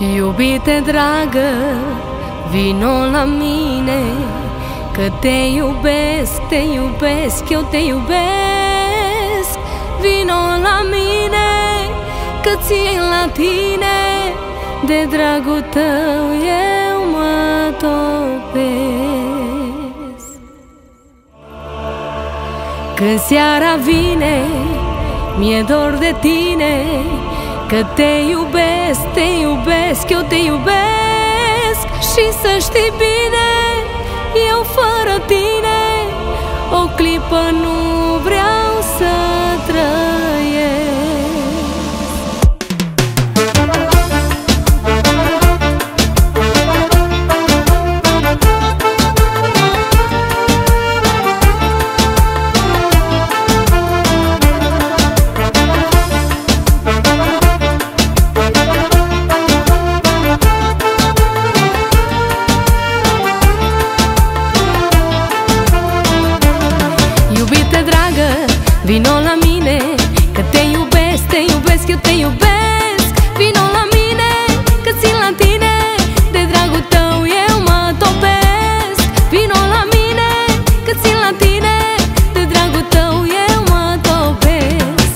Iubite dragă, vino la mine, că te iubesc, eu te iubesc. Vino la mine, că țin la tine, de dragul tău eu mă topesc. Când seara vine, mi-e dor de tine, că te iubesc, eu te iubesc. Și să știi bine, eu fără tine o clipă nu vreau să trăiesc. Vino la mine, că te iubesc, eu te iubesc. Vino la mine, că țin la tine, de dragul tău eu mă topesc. Vino la mine, că țin la tine, de dragul tău eu mă topesc.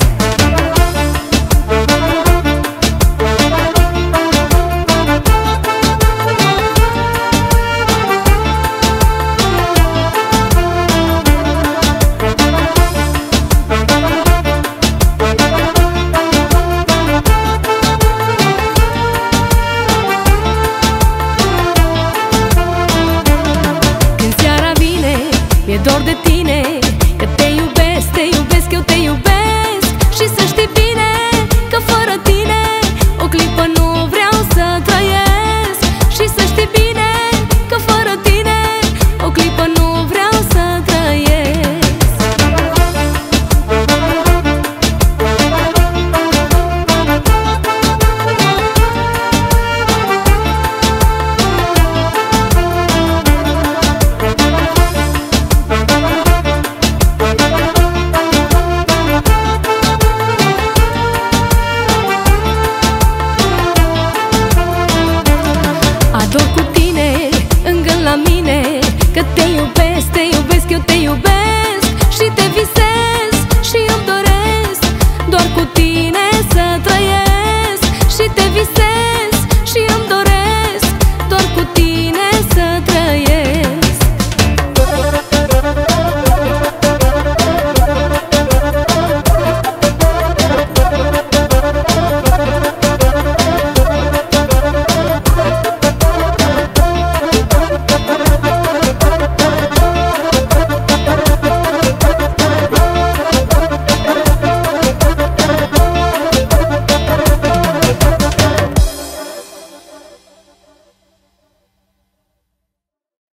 Mi-e dor de tine, că te iubesc, eu te iubesc. Și să știi bine, că fără tine o clipă nu vreau să trăiesc. Și să știi bine, că fără tine o clipă nu vreau să trăiesc. Ador cu tine, îngân la mine, că te